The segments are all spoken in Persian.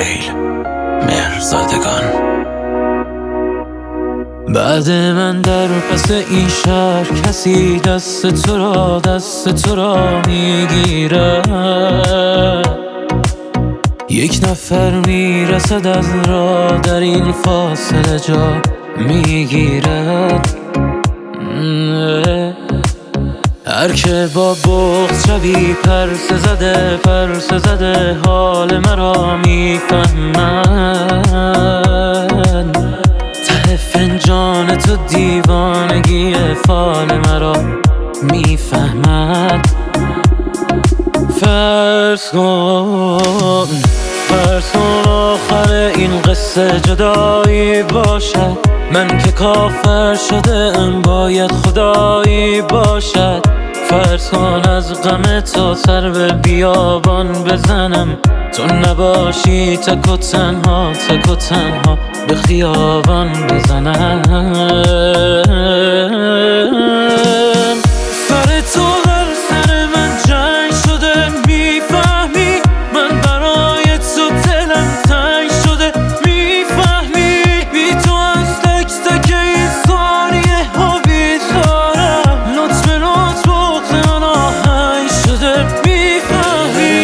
سهیل مهرزادگان. بعد من در پس این شهر کسی دست تو را میگیره، یک نفر میرسد از راه در این فاصله جا میگیره. هر که با بغض شبی پرسه زده حال مرا میفهمن، ته فنجان تو دیوانگی فال مرا میفهمن. فرض کن آخر این قصه جدایی باشد، من که کافر شده ام باید خدایی باشد. فرض کن از غم تو سر به بیابان بزنم، تو نباشی تک و تنها به خیابان بزنم. سر تو هر سر من جنگ شده، میفهمی من برای تو دلم تنگ شده، میفهمی بی تو از تک تک این ثانیه ها بیزارم، لطف بغض من آهنگ شده، میفهمی.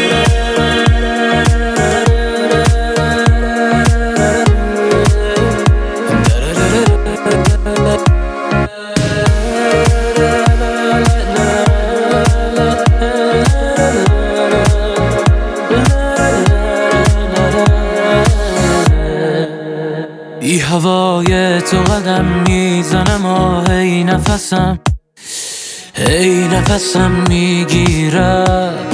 ای هوای تو قدم میزنم و هی نفسم میگیره،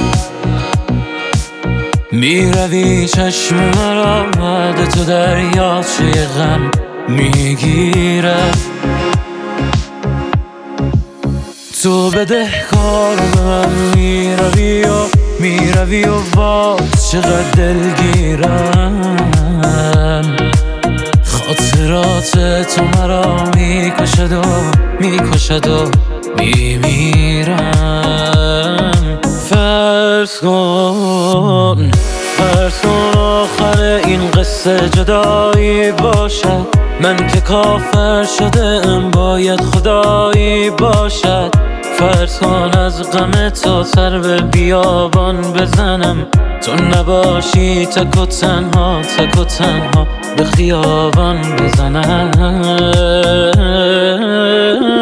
میروی چشم مرا بعد تو دریاچه غم میگیره. تو بدهکار به من میروی و باز چقدر دلگیرم، خاطرات تو مرا میکشد و میمیرم. فرض کن آخر این قصه جدایی باشد، من که کافر شده ام باید خدایی باشد. فرض کن از غم تو سر به بیابان بزنم، تو نباشی تک و تنها به خیابان بزنم.